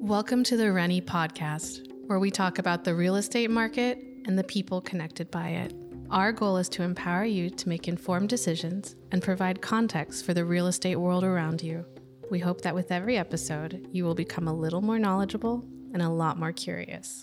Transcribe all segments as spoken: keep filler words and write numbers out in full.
Welcome to the Rennie Podcast, where we talk about the real estate market and the people connected by it. Our goal is to empower you to make informed decisions and provide context for the real estate world around you. We hope that with every episode, you will become a little more knowledgeable and a lot more curious.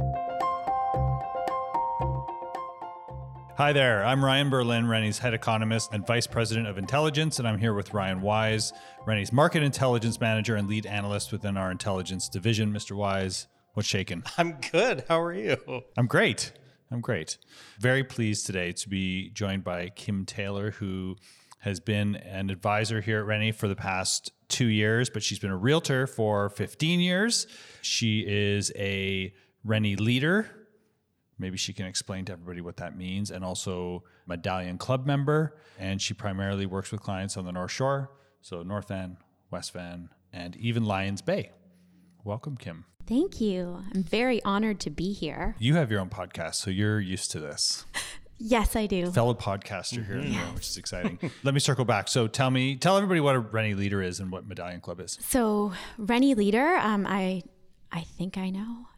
Hi there, I'm Ryan Berlin, Rennie's head economist and vice president of intelligence, and I'm here with Ryan Wise, Rennie's market intelligence manager and lead analyst within our intelligence division. Mister Wise, what's shaking? I'm good. How are you? I'm great. I'm great. Very pleased today to be joined by Kim Taylor, who has been an advisor here at Rennie for the past two years, but she's been a realtor for fifteen years. She is a Rennie leader. Maybe she can explain to everybody what that means, and also Medallion Club member. And she primarily works with clients on the North Shore, so North Van, West Van, and even Lions Bay. Welcome, Kim. Thank you. I'm very honored to be here. You have your own podcast, so you're used to this. Yes, I do. Fellow podcaster here, mm-hmm. yes. Which is exciting. Let me circle back. So tell me, tell everybody what a Rennie leader is and what Medallion Club is. So Rennie leader, um, I, I think I know.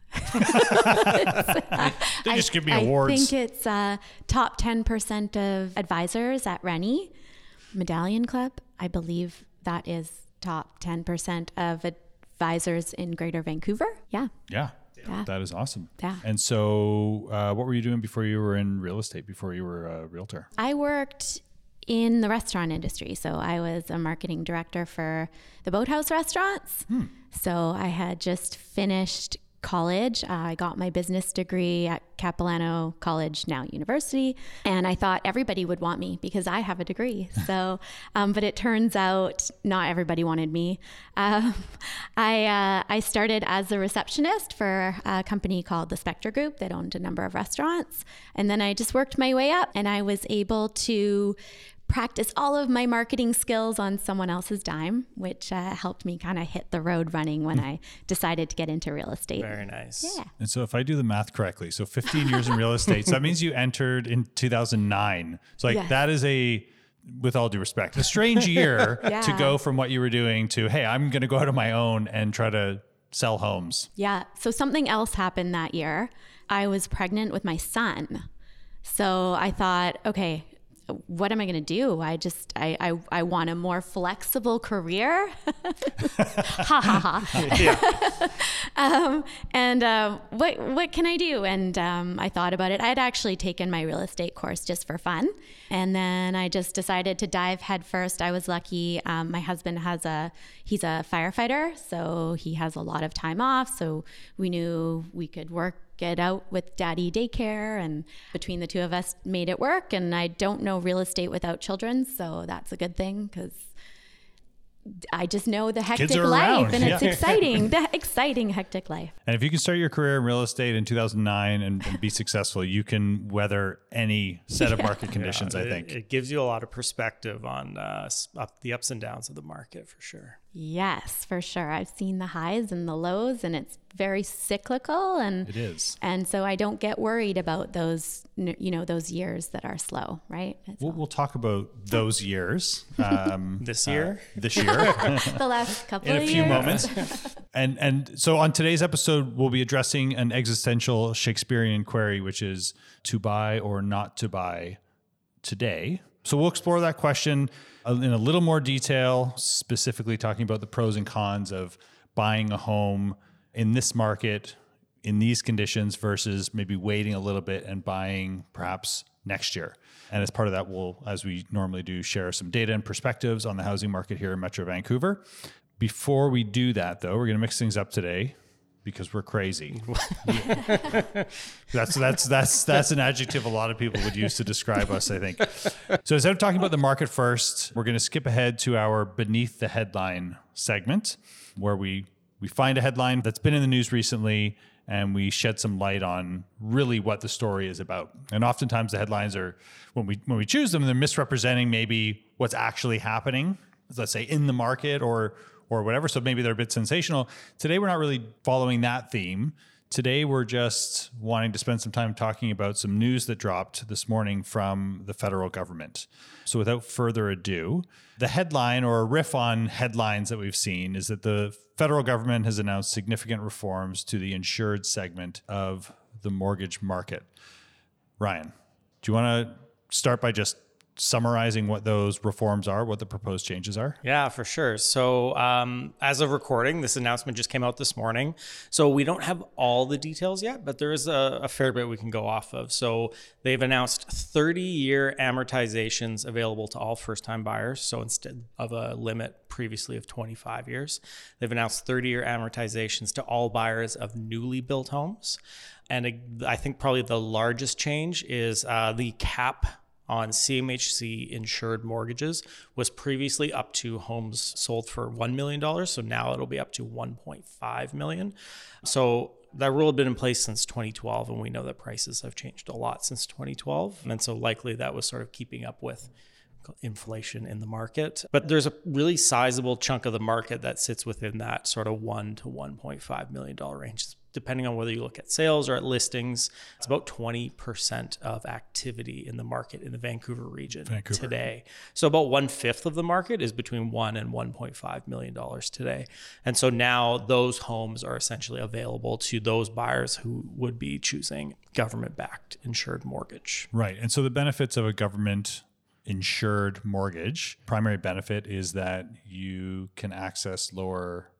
uh, they just I, give me awards. I think it's uh, top ten percent of advisors at Rennie. Medallion Club, I believe that is top ten percent of advisors in Greater Vancouver. Yeah. Yeah. Yeah. That is awesome. Yeah. And so uh, what were you doing before you were in real estate, before you were a realtor? I worked in the restaurant industry. So I was a marketing director for the Boathouse restaurants. Hmm. So I had just finished college. Uh, I got my business degree at Capilano College, now University. And I thought everybody would want me because I have a degree. So, um, but it turns out not everybody wanted me. Um, I, uh, I started as a receptionist for a company called the Spectre Group that owned a number of restaurants. And then I just worked my way up and I was able to practice all of my marketing skills on someone else's dime, which uh, helped me kind of hit the road running when I decided to get into real estate. Very nice. Yeah. And so if I do the math correctly, so fifteen years in real estate, so that means you entered in two thousand nine. So like yes. That is a, with all due respect, a strange year yeah. to go from what you were doing to, hey, I'm going to go out on my own and try to sell homes. Yeah. So something else happened that year. I was pregnant with my son. So I thought, okay, what am I going to do? I just, I, I, I want a more flexible career. ha ha ha. Yeah. um, and uh, what, what can I do? And um, I thought about it. I had actually taken my real estate course just for fun. And then I just decided to dive headfirst. I was lucky. Um, my husband has a, he's a firefighter, so he has a lot of time off. So we knew we could work get out with daddy daycare, and between the two of us made it work. And I don't know real estate without children, so that's a good thing because I just know the hectic life around. And yeah. It's exciting, the exciting hectic life. And if you can start your career in real estate in two thousand nine and, and be successful, you can weather any set of yeah. market conditions, yeah, I think. It, it gives you a lot of perspective on uh, up the ups and downs of the market for sure. Yes, for sure. I've seen the highs and the lows, and it's very cyclical. And it is. And so I don't get worried about those, you know, those years that are slow, right? We'll, we'll talk about those years. Um, this year? Uh, this year. The last couple of years. In a few moments. And, and so on today's episode, we'll be addressing an existential Shakespearean query, which is to buy or not to buy today. So we'll explore that question in a little more detail, specifically talking about the pros and cons of buying a home in this market, in these conditions, versus maybe waiting a little bit and buying perhaps next year. And as part of that, we'll, as we normally do, share some data and perspectives on the housing market here in Metro Vancouver. Before we do that, though, we're going to mix things up today because we're crazy. that's that's that's that's an adjective a lot of people would use to describe us, I think. So instead of talking about the market first, we're going to skip ahead to our Beneath the Headline segment, where we we find a headline that's been in the news recently and we shed some light on really what the story is about. And oftentimes the headlines are, when we when we choose them, they're misrepresenting maybe what's actually happening, let's say in the market or or whatever. So maybe they're a bit sensational. Today, we're not really following that theme. Today, we're just wanting to spend some time talking about some news that dropped this morning from the federal government. So without further ado, the headline or a riff on headlines that we've seen is that the federal government has announced significant reforms to the insured segment of the mortgage market. Ryan, do you want to start by just summarizing what those reforms are, what the proposed changes are? Yeah, for sure. So um, as of recording, this announcement just came out this morning. So we don't have all the details yet, but there is a, a fair bit we can go off of. So they've announced thirty-year amortizations available to all first-time buyers. So instead of a limit previously of twenty-five years, they've announced thirty-year amortizations to all buyers of newly built homes. And I think probably the largest change is uh, the cap on C M H C insured mortgages was previously up to homes sold for one million dollars. So now it'll be up to one point five million dollars. So that rule had been in place since twenty twelve, and we know that prices have changed a lot since twenty twelve. And so likely that was sort of keeping up with inflation in the market. But there's a really sizable chunk of the market that sits within that sort of one to one point five million dollars range. Depending on whether you look at sales or at listings, it's about twenty percent of activity in the market in the Vancouver region Vancouver. today. So about one fifth of the market is between one and one point five million dollars today. And so now those homes are essentially available to those buyers who would be choosing government-backed insured mortgage. Right. And so the benefits of a government insured mortgage, primary benefit is that you can access lower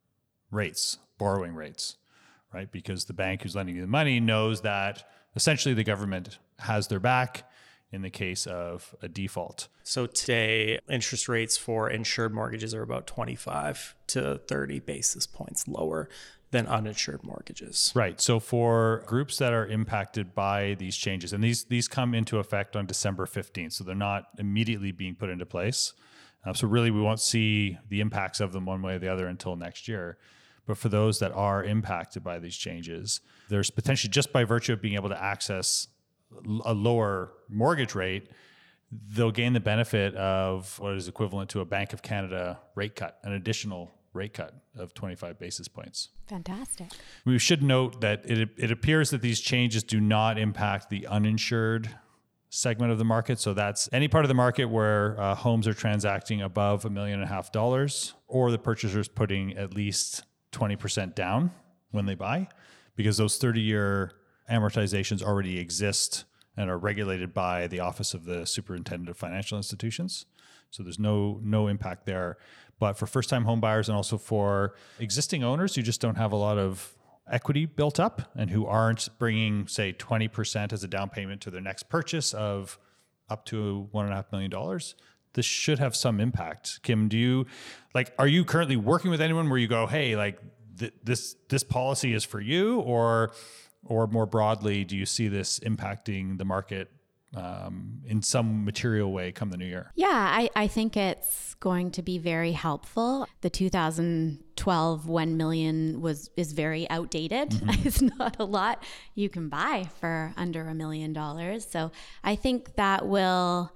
rates, borrowing rates. Right? Because the bank who's lending you the money knows that essentially the government has their back in the case of a default. So today, interest rates for insured mortgages are about twenty-five to thirty basis points lower than uninsured mortgages. Right. So for groups that are impacted by these changes, and these these come into effect on December fifteenth, so they're not immediately being put into place. Uh, so really, we won't see the impacts of them one way or the other until next year. But for those that are impacted by these changes, there's potentially, just by virtue of being able to access a lower mortgage rate, they'll gain the benefit of what is equivalent to a Bank of Canada rate cut, an additional rate cut of twenty-five basis points. Fantastic. We should note that it, it appears that these changes do not impact the uninsured segment of the market. So that's any part of the market where uh, homes are transacting above a million and a half dollars, or the purchaser's putting at least twenty percent down when they buy, because those thirty-year amortizations already exist and are regulated by the Office of the Superintendent of Financial Institutions. So there's no no impact there. But for first-time home buyers and also for existing owners who just don't have a lot of equity built up and who aren't bringing, say, twenty percent as a down payment to their next purchase of up to one and a half million dollars, this should have some impact. Kim, do you, like, are you currently working with anyone where you go, hey, like th- this this policy is for you, or or more broadly, do you see this impacting the market um, in some material way come the new year? Yeah, I, I think it's going to be very helpful. The two thousand twelve one million was is very outdated. Mm-hmm. It's not a lot you can buy for under a million dollars. So I think that will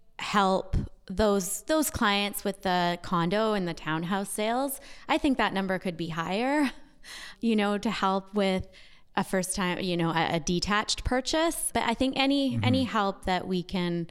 help those those clients with the condo and the townhouse sales. I think that number could be higher, you know, to help with a first time, you know, a, a detached purchase. But I think any mm-hmm. any help that we can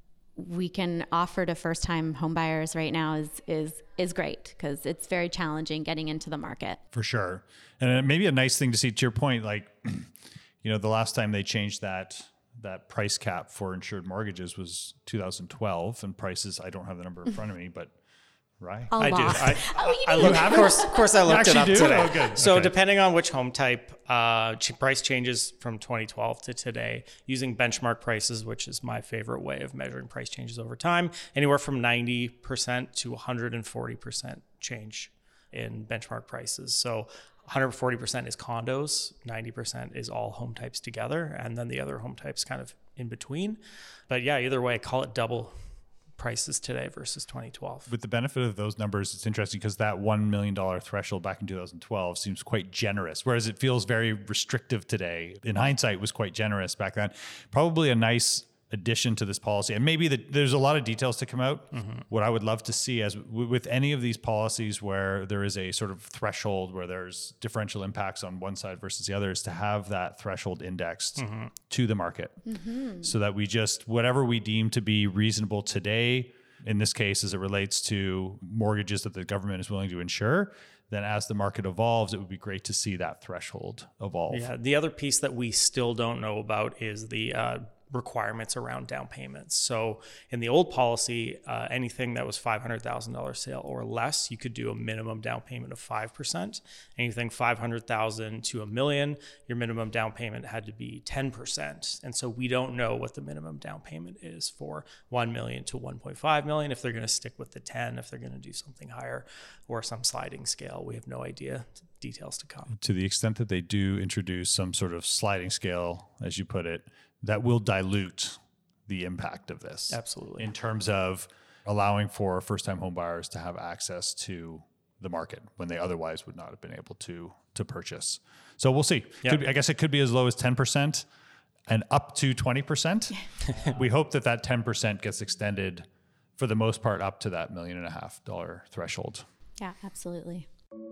we can offer to first time home buyers right now is is is great, because it's very challenging getting into the market. For sure. And maybe a nice thing to see, to your point, like, you know, the last time they changed that that price cap for insured mortgages was two thousand twelve, and prices, I don't have the number in front of me, but right? A I lot. do. I, oh, I look, of course, of course, I looked it up do? today. Oh, good. So okay. depending on which home type, uh, price changes from twenty twelve to today using benchmark prices, which is my favorite way of measuring price changes over time, anywhere from ninety percent to one hundred forty percent change in benchmark prices. So one hundred forty percent is condos, ninety percent is all home types together, and then the other home types kind of in between. But yeah, either way, call it double prices today versus twenty twelve. With the benefit of those numbers, it's interesting because that one million dollars threshold back in two thousand twelve seems quite generous, whereas it feels very restrictive today. In hindsight, it was quite generous back then. Probably a nice addition to this policy, and maybe the, there's a lot of details to come out. Mm-hmm. What I would love to see, as w- with any of these policies where there is a sort of threshold where there's differential impacts on one side versus the other, is to have that threshold indexed mm-hmm. to the market, mm-hmm. so that we just, whatever we deem to be reasonable today, in this case, as it relates to mortgages that the government is willing to insure, then as the market evolves, it would be great to see that threshold evolve. Yeah. The other piece that we still don't know about is the uh, requirements around down payments. So in the old policy, uh, anything that was five hundred thousand dollars sale or less, you could do a minimum down payment of five percent. Anything five hundred thousand to a million, your minimum down payment had to be ten percent. And so we don't know what the minimum down payment is for one million to one point five million, if they're going to stick with the ten, if they're going to do something higher or some sliding scale. We have no idea. Details to come. To the extent that they do introduce some sort of sliding scale, as you put it, that will dilute the impact of this. Absolutely. In terms of allowing for first-time home buyers to have access to the market when they otherwise would not have been able to to purchase. So we'll see. Yep. Could be, I guess it could be as low as ten percent and up to twenty percent. We hope that that ten percent gets extended for the most part up to that million and a half dollar threshold. Yeah, absolutely.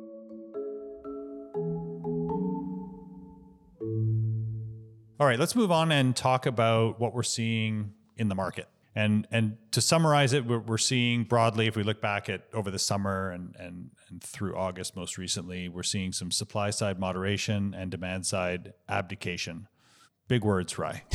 All right, let's move on and talk about what we're seeing in the market. And and to summarize it, we're, we're seeing broadly, if we look back at over the summer and, and, and through August most recently, we're seeing some supply side moderation and demand side abdication. Big words, Rye.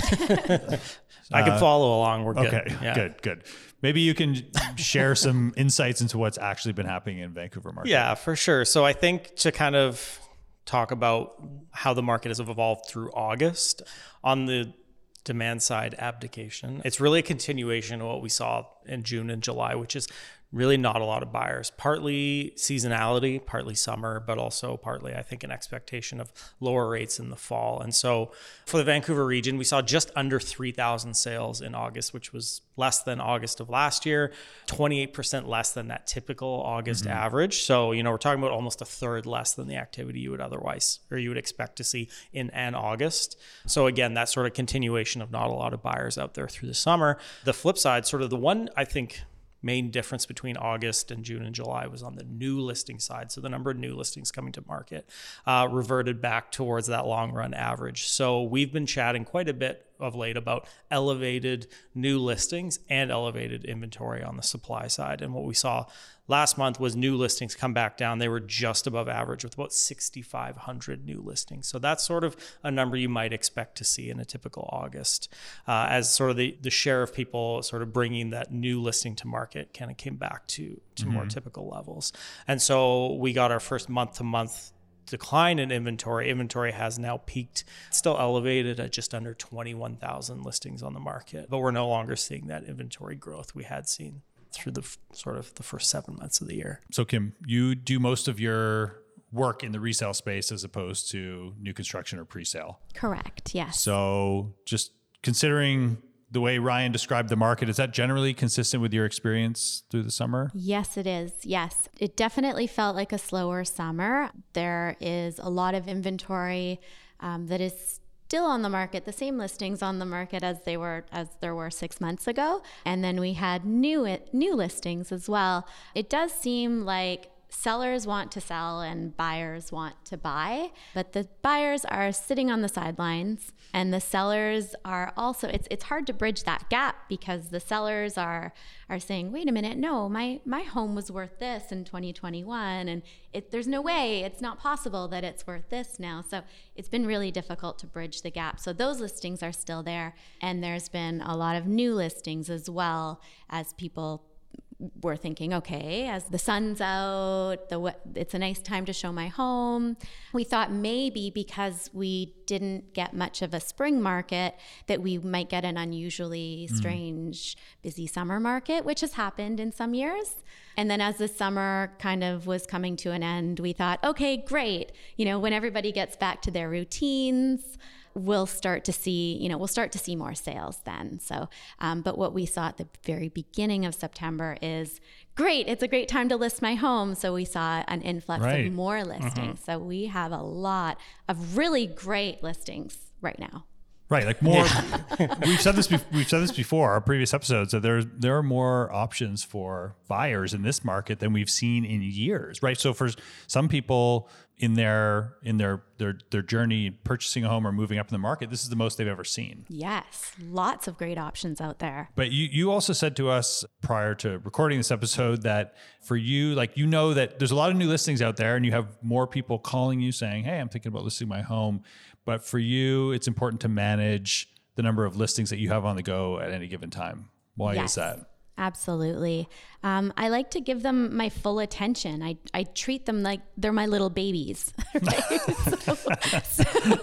I can follow along. We're good. Okay, Yeah. good, good. Maybe you can share some insights into what's actually been happening in Vancouver market. Yeah, for sure. So I think to kind of talk about how the market has evolved through August, on the demand side abdication, it's really a continuation of what we saw in June and July, which is really not a lot of buyers, partly seasonality, partly summer, but also partly, I think, an expectation of lower rates in the fall. And so for the Vancouver region, we saw just under three thousand sales in August, which was less than August of last year, twenty-eight percent less than that typical August mm-hmm. average. So, you know, we're talking about almost a third less than the activity you would otherwise, or you would expect to see in an August. So again, that sort of continuation of not a lot of buyers out there through the summer. The flip side, sort of the one, I think, main difference between August and June and July was on the new listing side. So the number of new listings coming to market uh, reverted back towards that long run average. So we've been chatting quite a bit of late about elevated new listings and elevated inventory on the supply side. And what we saw last month was new listings come back down. They were just above average with about sixty-five hundred new listings. So that's sort of a number you might expect to see in a typical August, uh, as sort of the, the share of people sort of bringing that new listing to market kind of came back to, to mm-hmm. more typical levels. And so we got our first month to month decline in inventory. Inventory has now peaked, still elevated at just under twenty-one thousand listings on the market, but we're no longer seeing that inventory growth we had seen through the f- sort of the first seven months of the year. So Kim, you do most of your work in the resale space as opposed to new construction or pre-sale. Correct. Yes. So just considering the way Ryan described the market, is that generally consistent with your experience through the summer? Yes, it is. Yes. It definitely felt like a slower summer. There is a lot of inventory um, that is still on the market, the same listings on the market as they were as there were six months ago. And then we had new new listings as well. It does seem like sellers want to sell and buyers want to buy, but the buyers are sitting on the sidelines and the sellers are also, it's it's hard to bridge that gap because the sellers are are saying, wait a minute, no, my my home was worth this in twenty twenty-one and it, there's no way, it's not possible that it's worth this now. So it's been really difficult to bridge the gap. So those listings are still there, and there's been a lot of new listings as well as people we're thinking, okay, as the sun's out, the it's a nice time to show my home. We thought maybe because we didn't get much of a spring market that we might get an unusually strange, mm. busy summer market, which has happened in some years. And then as the summer kind of was coming to an end, we thought, okay, great. You know, when everybody gets back to their routines, we'll start to see, you know, we'll start to see more sales then. So, um, but what we saw at the very beginning of September is great. It's a great time to list my home. So we saw an influx right. of more listings. Mm-hmm. So we have a lot of really great listings right now. Right, like more. we've said this. Be- we've said this before. Our previous episodes that there there are more options for buyers in this market than we've seen in years. Right. So for some people in their in their their their journey purchasing a home or moving up in the market, this is the most they've ever seen. Yes, lots of great options out there. But you you also said to us prior to recording this episode that for you, like you know that there's a lot of new listings out there, and you have more people calling you saying, "Hey, I'm thinking about listing my home." But for you, it's important to manage the number of listings that you have on the go at any given time. Why Yes, is that? Absolutely. Um, I like to give them my full attention. I, I treat them like they're my little babies. Right? so, so,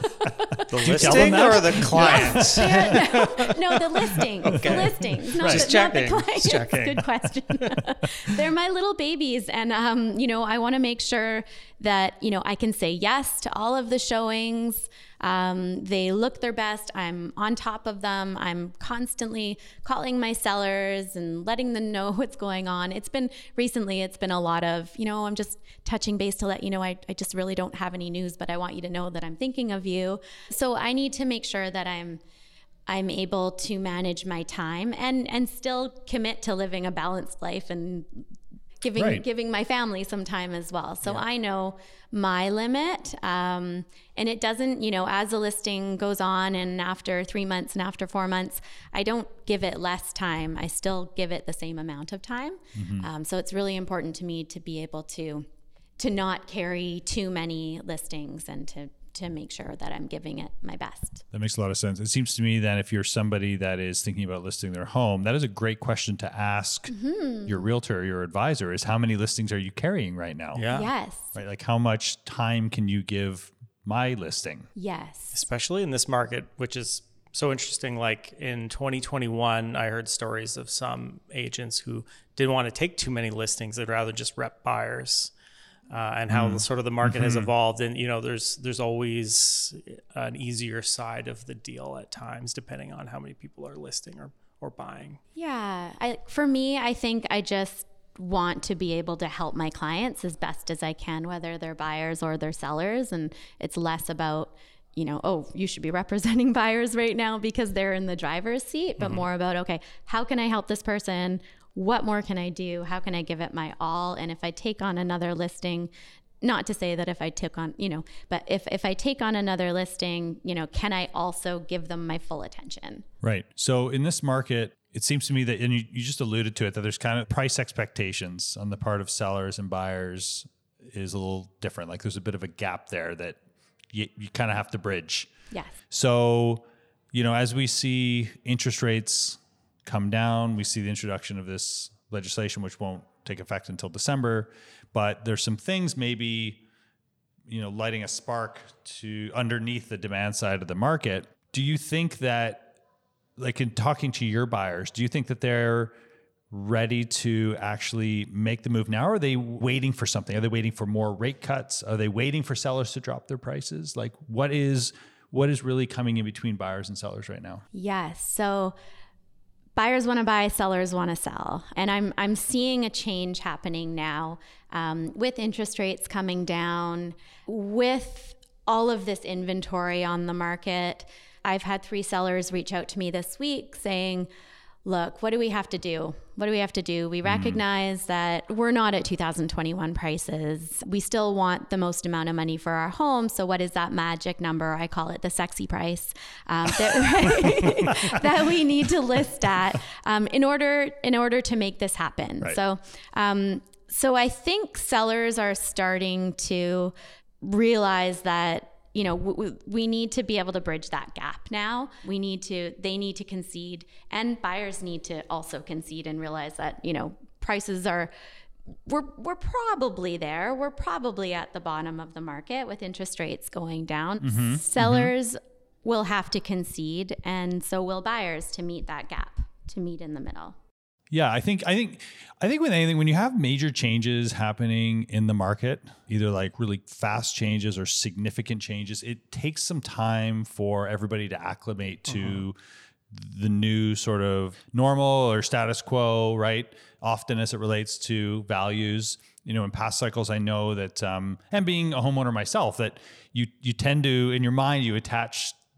The you tell listing them that? or the clients? yeah, no, no, the listings. Okay. The listings. Not, Just the, not the checking, clients. just checking. Good question. They're my little babies. And, um, you know, I want to make sure that, you know, I can say yes to all of the showings. Um, they look their best. I'm on top of them. I'm constantly calling my sellers and letting them know what's going on. It's been recently, it's been a lot of, you know, I'm just touching base to let you know, I, I just really don't have any news, but I want you to know that I'm thinking of you. So I need to make sure that I'm I'm able to manage my time and, and still commit to living a balanced life and giving Right. giving my family some time as well. So Yeah. I know my limit. Um, and it doesn't, you know, as a listing goes on and after three months and after four months, I don't give it less time. I still give it the same amount of time. Mm-hmm. Um, so it's really important to me to be able to to not carry too many listings and to to make sure that I'm giving it my best. That makes a lot of sense. It seems to me that if you're somebody that is thinking about listing their home, that is a great question to ask Mm-hmm. your realtor, your advisor, is how many listings are you carrying right now? Yeah. Yes. Right. Like how much time can you give my listing? Yes. Especially in this market, which is so interesting. Like in twenty twenty-one, I heard stories of some agents who didn't want to take too many listings. They'd rather just rep buyers. Uh, and how Mm. sort of the market Mm-hmm. has evolved, and you know, there's there's always an easier side of the deal at times, depending on how many people are listing or or buying. Yeah. I, for me, I think I just want to be able to help my clients as best as I can, whether they're buyers or they're sellers. And it's less about, you know, oh, you should be representing buyers right now because they're in the driver's seat, but mm-hmm. more about, okay, how can I help this person? What more can I do? How can I give it my all? And if I take on another listing, not to say that if I took on, you know, but if, if I take on another listing, you know, can I also give them my full attention? Right. So in this market, it seems to me that, and you, you just alluded to it, that there's kind of price expectations on the part of sellers and buyers is a little different. Like there's a bit of a gap there that you, you kind of have to bridge. Yes. So, you know, as we see interest rates come down, we see the introduction of this legislation, which won't take effect until December, but there's some things maybe, you know, lighting a spark to underneath the demand side of the market. Do you think that, like in talking to your buyers, do you think that they're ready to actually make the move now? Or are they waiting for something? Are they waiting for more rate cuts? Are they waiting for sellers to drop their prices? Like what is, what is really coming in between buyers and sellers right now? Yes. So buyers want to buy, sellers want to sell. And I'm I'm seeing a change happening now um, with interest rates coming down, with all of this inventory on the market. I've had three sellers reach out to me this week saying, look, what do we have to do? What do we have to do? We recognize mm. that we're not at two thousand twenty-one prices. We still want the most amount of money for our home. So what is that magic number? I call it the sexy price um, that, that we need to list at um, in order in order to make this happen. Right. So, um, so I think sellers are starting to realize that, you know, w- we need to be able to bridge that gap now. We need to, they need to concede, and buyers need to also concede and realize that, you know, prices are, we're, we're probably there. We're probably at the bottom of the market with interest rates going down. Mm-hmm. Sellers mm-hmm. will have to concede, and so will buyers to meet that gap, to meet in the middle. Yeah, I think I think I think with anything, when you have major changes happening in the market, either like really fast changes or significant changes, it takes some time for everybody to acclimate to uh-huh. the new sort of normal or status quo, right? Often as it relates to values. You know, in past cycles, I know that, um, and being a homeowner myself, that you you tend to, in your mind, you attach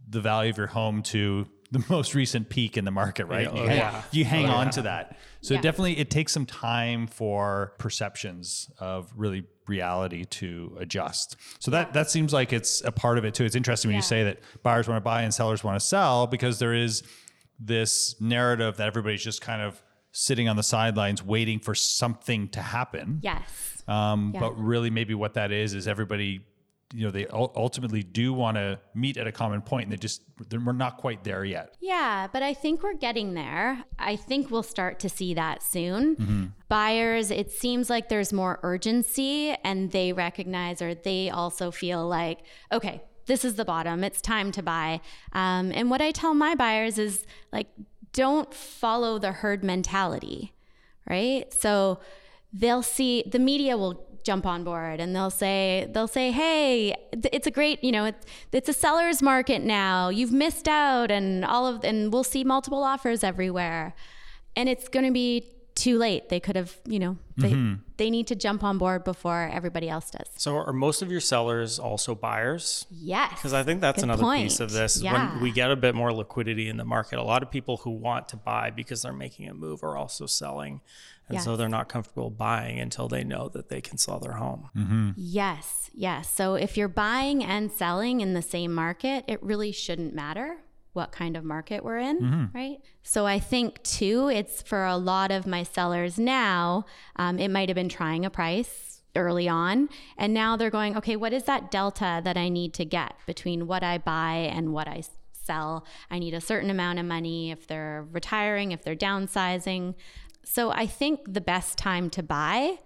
the value of your home to the most recent peak in the market, right? Yeah, you, hang, yeah. you hang Oh, on yeah. to that. So Yeah. definitely it takes some time for perceptions of really reality to adjust. So that, that seems like it's a part of it too. It's interesting when Yeah. you say that buyers want to buy and sellers want to sell, because there is this narrative that everybody's just kind of sitting on the sidelines waiting for something to happen. Yes. Um, Yeah. But really maybe what that is, is everybody, you know, they ul- ultimately do want to meet at a common point, and they just, they're, we're not quite there yet. Yeah, but I think we're getting there. I think we'll start to see that soon. Mm-hmm. Buyers, it seems like there's more urgency, and they recognize, or they also feel like, okay, this is the bottom. It's time to buy. Um, and what I tell my buyers is like, don't follow the herd mentality, right? So they'll see, the media will jump on board and they'll say, they'll say, hey, it's a great, you know, it's, it's a seller's market now. You've missed out, and all of, and we'll see multiple offers everywhere. And it's going to be too late. They could have, you know, they, Mm-hmm. they need to jump on board before everybody else does. So are most of your sellers also buyers? Yes. Because I think that's Good another point. piece of this. Yeah. When we get a bit more liquidity in the market, a lot of people who want to buy because they're making a move are also selling. And so Yes. they're not comfortable buying until they know that they can sell their home. Mm-hmm. Yes, yes. So if you're buying and selling in the same market, it really shouldn't matter what kind of market we're in, Mm-hmm. right? So I think too, it's for a lot of my sellers now, um, it might have been trying a price early on, and now they're going, okay, what is that delta that I need to get between what I buy and what I sell? I need a certain amount of money if they're retiring, if they're downsizing. So I think the best time to buy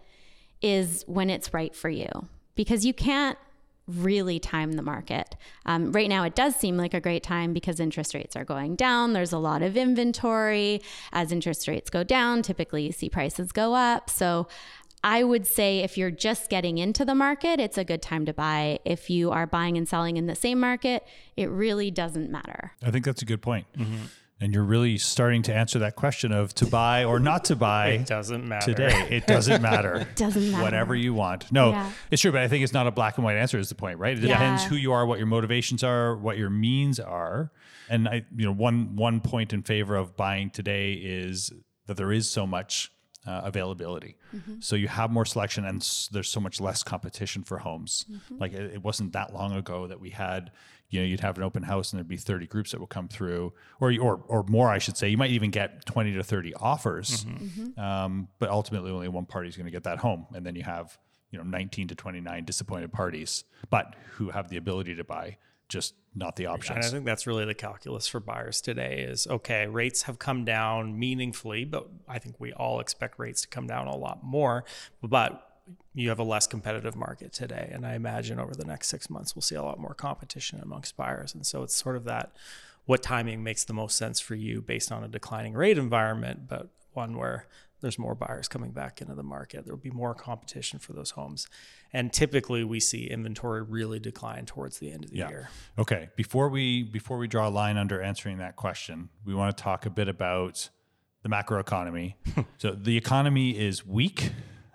is when it's right for you, because you can't really time the market. Um, right now, it does seem like a great time because interest rates are going down. There's a lot of inventory. As interest rates go down, typically you see prices go up. So I would say if you're just getting into the market, it's a good time to buy. If you are buying and selling in the same market, it really doesn't matter. I think that's a good point. Mm-hmm. And you're really starting to answer that question of to buy or not to buy. It doesn't matter. Today. It doesn't matter. Doesn't matter. Whatever you want. No, Yeah. it's true, but I think it's not a black and white answer is the point, right? It Yeah. depends who you are, what your motivations are, what your means are. And I, you know, one one point in favor of buying today is that there is so much uh, availability. Mm-hmm. So you have more selection, and s- there's so much less competition for homes. Mm-hmm. Like it, it wasn't that long ago that we had, you know, you'd have an open house and there'd be thirty groups that would come through, or or or more, I should say. You might even get twenty to thirty offers, mm-hmm. um, but ultimately only one party is going to get that home, and then you have, you know, nineteen to twenty-nine disappointed parties, but who have the ability to buy, just not the options. And I think that's really the calculus for buyers today is, okay, rates have come down meaningfully, but I think we all expect rates to come down a lot more. But you have a less competitive market today. And I imagine over the next six months, we'll see a lot more competition amongst buyers. And so it's sort of that, what timing makes the most sense for you based on a declining rate environment, but one where there's more buyers coming back into the market. There'll be more competition for those homes. And typically we see inventory really decline towards the end of the Yeah. year. Okay. Before we before we draw a line under answering that question, we want to talk a bit about the macroeconomy. So the economy is weak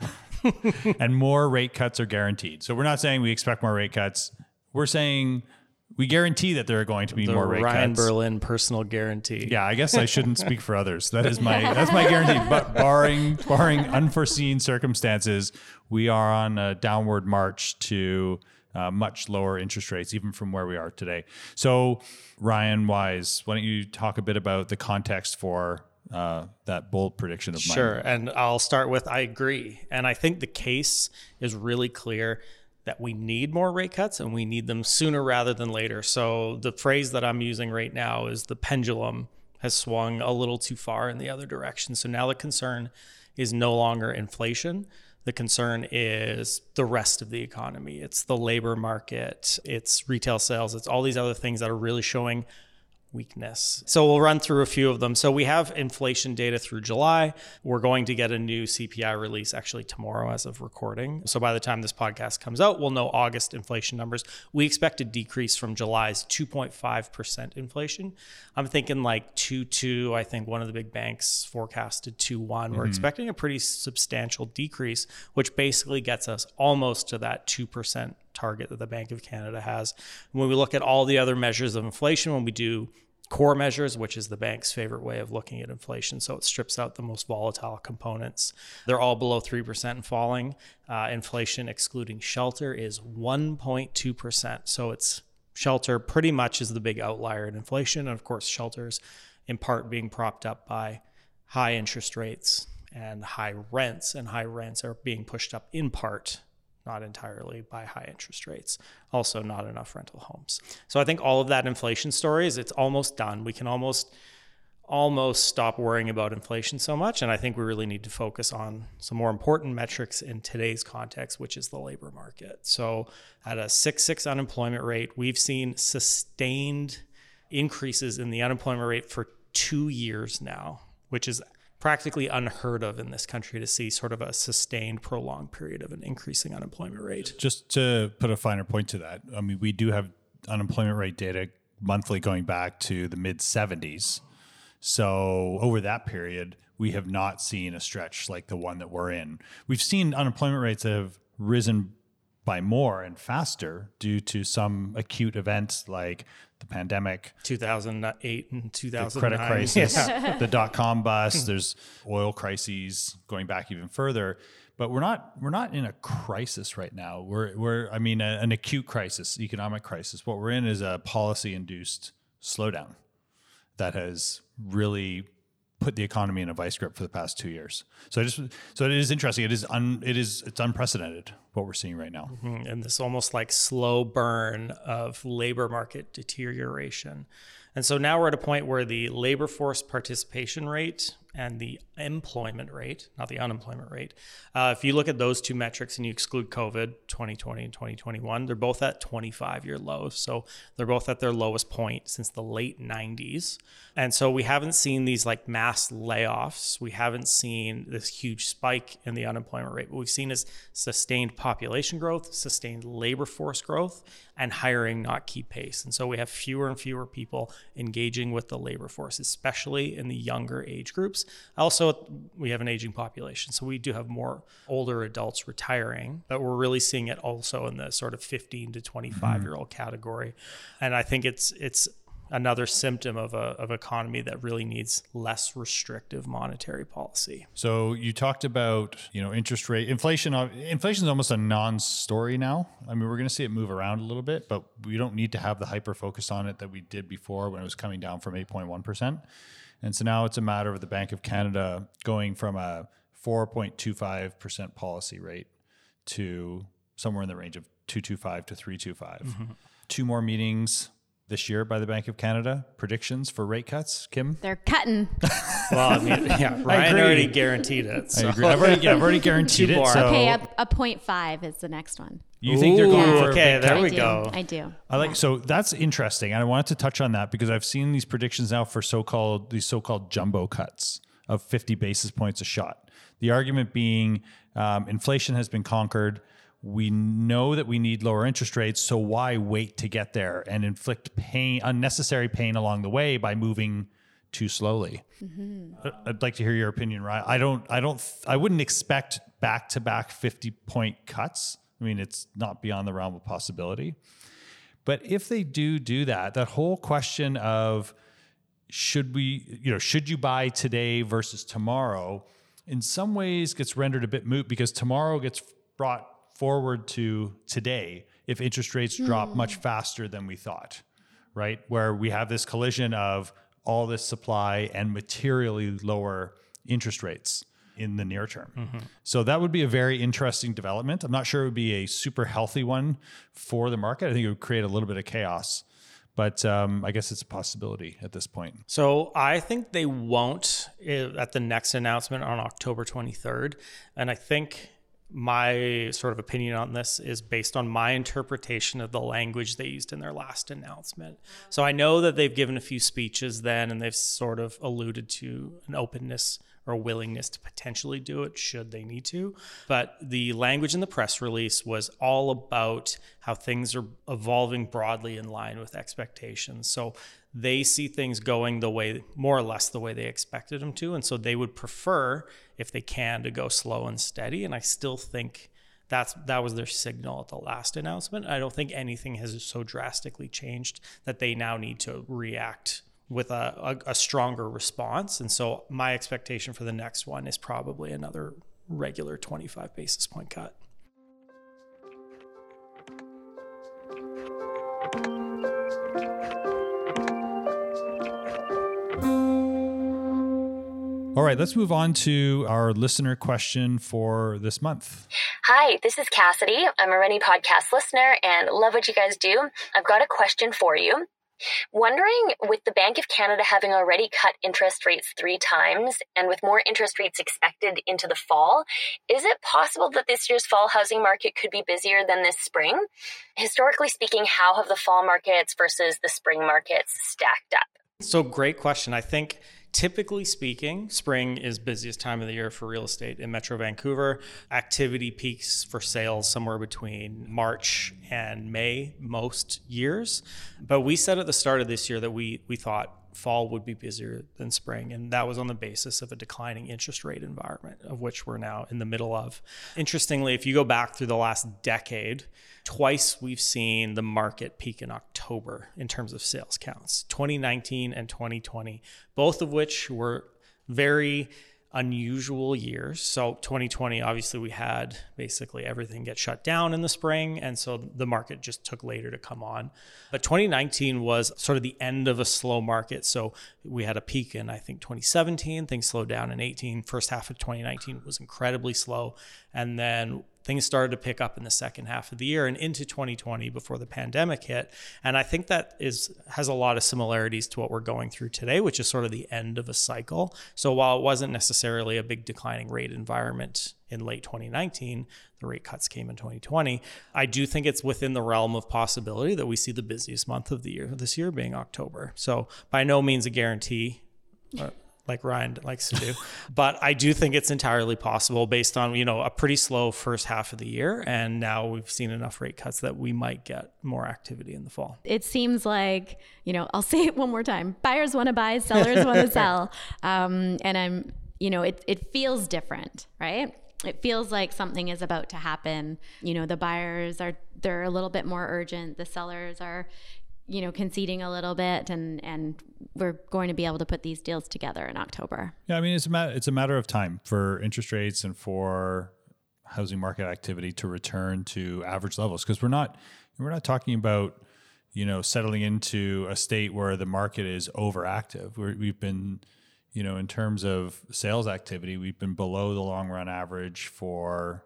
and more rate cuts are guaranteed. So we're not saying we expect more rate cuts. We're saying we guarantee that there are going to be The more rate Ryan cuts. Berlin personal guarantee. Yeah, I guess I shouldn't speak for others. That is my that's my guarantee. But barring barring unforeseen circumstances, we are on a downward march to uh, much lower interest rates, even from where we are today. So, Ryan Wise, why don't you talk a bit about the context for uh, that bold prediction of mine? Sure. And I'll start with I agree. And I think the case is really clear that we need more rate cuts and we need them sooner rather than later. So the phrase that I'm using right now is the pendulum has swung a little too far in the other direction. So now the concern is no longer inflation. The concern is the rest of the economy. It's the labor market, it's retail sales, it's all these other things that are really showing weakness. So we'll run through a few of them. So we have inflation data through July. We're going to get a new C P I release actually tomorrow as of recording. So by the time this podcast comes out, we'll know August inflation numbers. We expect a decrease from July's two point five percent inflation. I'm thinking like two point two. I think one of the big banks forecasted two point one. Mm-hmm. We're expecting a pretty substantial decrease, which basically gets us almost to that two percent target that the Bank of Canada has. When we look at all the other measures of inflation, when we do core measures, which is the bank's favorite way of looking at inflation, so it strips out the most volatile components, they're all below three percent and falling. Uh, inflation excluding shelter is one point two percent. So it's shelter pretty much is the big outlier in inflation. And of course, shelters in part being propped up by high interest rates and high rents, and high rents are being pushed up in part, not entirely, by high interest rates. Also not enough rental homes. So I think all of that inflation story is it's almost done. We can almost almost stop worrying about inflation so much. And I think we really need to focus on some more important metrics in today's context, which is the labor market. So at a six point six unemployment rate, we've seen sustained increases in the unemployment rate for two years now, which is practically unheard of in this country to see sort of a sustained, prolonged period of an increasing unemployment rate. Just to put a finer point to that, I mean, we do have unemployment rate data monthly going back to the mid seventies. So over that period, we have not seen a stretch like the one that we're in. We've seen unemployment rates that have risen by more and faster due to some acute events like the pandemic, two thousand eight and two thousand nine, the credit crisis, yeah. the dot-com bust. There's oil crises going back even further, but we're not we're not in a crisis right now. We're we're I mean a, an acute crisis, economic crisis. What we're in is a policy-induced slowdown that has really put the economy in a vice grip for the past two years. So I just so it is interesting. It is un, it is it's unprecedented what we're seeing right now. Mm-hmm. And this almost like slow burn of labor market deterioration. And so now we're at a point where the labor force participation rate and the employment rate, not the unemployment rate, uh, if you look at those two metrics and you exclude COVID, twenty twenty and twenty twenty-one, they're both at twenty-five-year lows. So they're both at their lowest point since the late nineties. And so we haven't seen these like mass layoffs. We haven't seen this huge spike in the unemployment rate. What we've seen is sustained population growth, sustained labor force growth, and hiring not keep pace. And so we have fewer and fewer people engaging with the labor force, especially in the younger age groups. Also, we have an aging population, so we do have more older adults retiring, but we're really seeing it also in the sort of fifteen to twenty-five year old category. And I think it's it's another symptom of a of economy that really needs less restrictive monetary policy. So you talked about, you know, interest rate, inflation. Inflation is almost a non-story now. I mean, we're going to see it move around a little bit, but we don't need to have the hyper focus on it that we did before when it was coming down from eight point one percent. And so now it's a matter of the Bank of Canada going from a four point two five percent policy rate to somewhere in the range of two point two five to three point two five. Mm-hmm. Two more meetings this year by the Bank of Canada. Predictions for rate cuts, Kim? They're cutting. Well, I mean, yeah, Ryan already guaranteed it. So. I agree. I've already, yeah, I've already guaranteed it. So okay, a, a point five is the next one. You think they're going Ooh, for okay, a big there cut? we I do. go. I do. I like so that's interesting. And I wanted to touch on that because I've seen these predictions now for so-called these so-called jumbo cuts of fifty basis points a shot. The argument being um, inflation has been conquered. We know that we need lower interest rates, so why wait to get there and inflict pain, unnecessary pain along the way by moving too slowly? Mm-hmm. I'd like to hear your opinion, Ryan. I don't, I don't, I wouldn't expect back-to-back fifty-point cuts. I mean, it's not beyond the realm of possibility. But if they do do that, that whole question of should we, you know, should you buy today versus tomorrow, in some ways gets rendered a bit moot because tomorrow gets brought forward to today if interest rates mm. drop much faster than we thought, right? Where we have this collision of all this supply and materially lower interest rates in the near term. Mm-hmm. So that would be a very interesting development. I'm not sure it would be a super healthy one for the market. I think it would create a little bit of chaos, but um, I guess it's a possibility at this point. So I think they won't at the next announcement on October twenty-third. And I think my sort of opinion on this is based on my interpretation of the language they used in their last announcement. So I know that they've given a few speeches then, and they've sort of alluded to an openness or a willingness to potentially do it should they need to. But the language in the press release was all about how things are evolving broadly in line with expectations. So they see things going the way, more or less the way they expected them to. And so they would prefer, if they can, to go slow and steady. And I still think That's that was their signal at the last announcement. I don't think anything has so drastically changed that they now need to react with a, a, a stronger response. And so my expectation for the next one is probably another regular twenty-five basis point cut. All right, let's move on to our listener question for this month. Hi, this is Cassidy. I'm a Rennie podcast listener and love what you guys do. I've got a question for you. Wondering, with the Bank of Canada having already cut interest rates three times and with more interest rates expected into the fall, is it possible that this year's fall housing market could be busier than this spring? Historically speaking, how have the fall markets versus the spring markets stacked up? So great question. I think typically speaking, spring is busiest time of the year for real estate in Metro Vancouver. Activity peaks for sales somewhere between March and May most years. But we said at the start of this year that we we thought fall would be busier than spring. And that was on the basis of a declining interest rate environment, of which we're now in the middle of. Interestingly, if you go back through the last decade, twice we've seen the market peak in October in terms of sales counts, twenty nineteen and twenty twenty, both of which were very unusual years. So twenty twenty, obviously we had basically everything get shut down in the spring. And so the market just took later to come on. But twenty nineteen was sort of the end of a slow market. So we had a peak in, I think, twenty seventeen, things slowed down in eighteen. First half of twenty nineteen was incredibly slow. And then things started to pick up in the second half of the year and into twenty twenty before the pandemic hit. And I think that is has a lot of similarities to what we're going through today, which is sort of the end of a cycle. So while it wasn't necessarily a big declining rate environment in late twenty nineteen, the rate cuts came in twenty twenty. I do think it's within the realm of possibility that we see the busiest month of the year this year being October. So by no means a guarantee, uh, like Ryan likes to do. But I do think it's entirely possible based on, you know, a pretty slow first half of the year. And now we've seen enough rate cuts that we might get more activity in the fall. It seems like, you know, I'll say it one more time. Buyers want to buy, sellers want to sell. Um, and I'm, you know, it, it feels different, right? It feels like something is about to happen. You know, the buyers are, they're a little bit more urgent. The sellers are, you know, conceding a little bit, and, and we're going to be able to put these deals together in October. Yeah, I mean, it's a matter, it's a matter of time for interest rates and for housing market activity to return to average levels, because we're not we're not talking about, you know, settling into a state where the market is overactive. We're, we've been, you know, in terms of sales activity, we've been below the long run average for,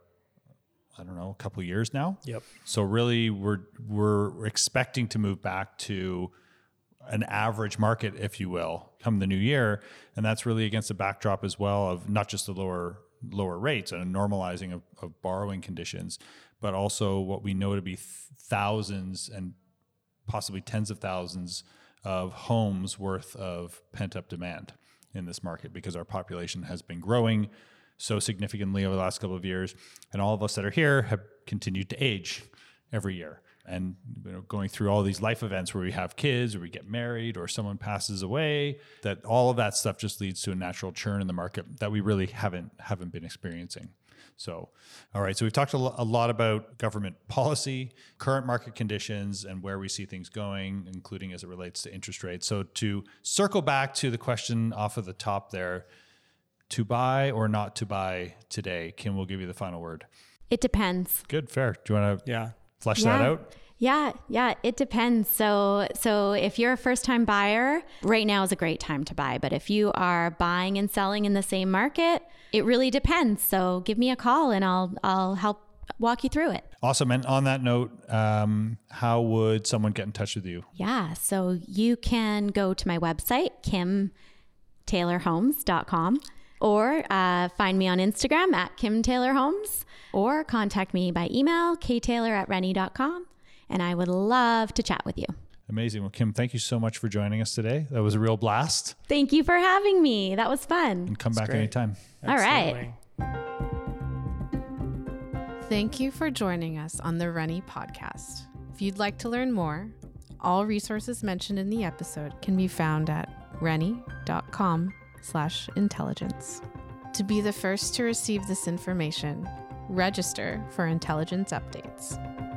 I don't know, a couple of years now. Yep. So really we're we're expecting to move back to an average market, if you will, come the new year. And that's really against the backdrop as well of not just the lower lower rates and a normalizing of, of borrowing conditions, but also what we know to be thousands and possibly tens of thousands of homes worth of pent-up demand in this market, because our population has been growing so significantly over the last couple of years. And all of us that are here have continued to age every year. And, you know, going through all these life events where we have kids or we get married or someone passes away, that all of that stuff just leads to a natural churn in the market that we really haven't haven't been experiencing. So, all right. So we've talked a lot about government policy, current market conditions, and where we see things going, including as it relates to interest rates. So to circle back to the question off of the top there, to buy or not to buy today? Kim will give you the final word. It depends. Good, fair. Do you want to yeah. flesh yeah. that out? Yeah, yeah, it depends. So, so if you're a first-time buyer, right now is a great time to buy. But if you are buying and selling in the same market, it really depends. So, give me a call and I'll I'll help walk you through it. Awesome. And on that note, um, how would someone get in touch with you? Yeah, so you can go to my website, kim taylor homes dot com. Or uh, find me on Instagram at Kim Taylor Homes, or contact me by email, k taylor at rennie dot com, and I would love to chat with you. Amazing. Well, Kim, thank you so much for joining us today. That was a real blast. Thank you for having me. That was fun. And come That's back great. anytime. All right. Thank you for joining us on the Rennie Podcast. If you'd like to learn more, all resources mentioned in the episode can be found at rennie dot com slash intelligence. To be the first to receive this information, register for intelligence updates.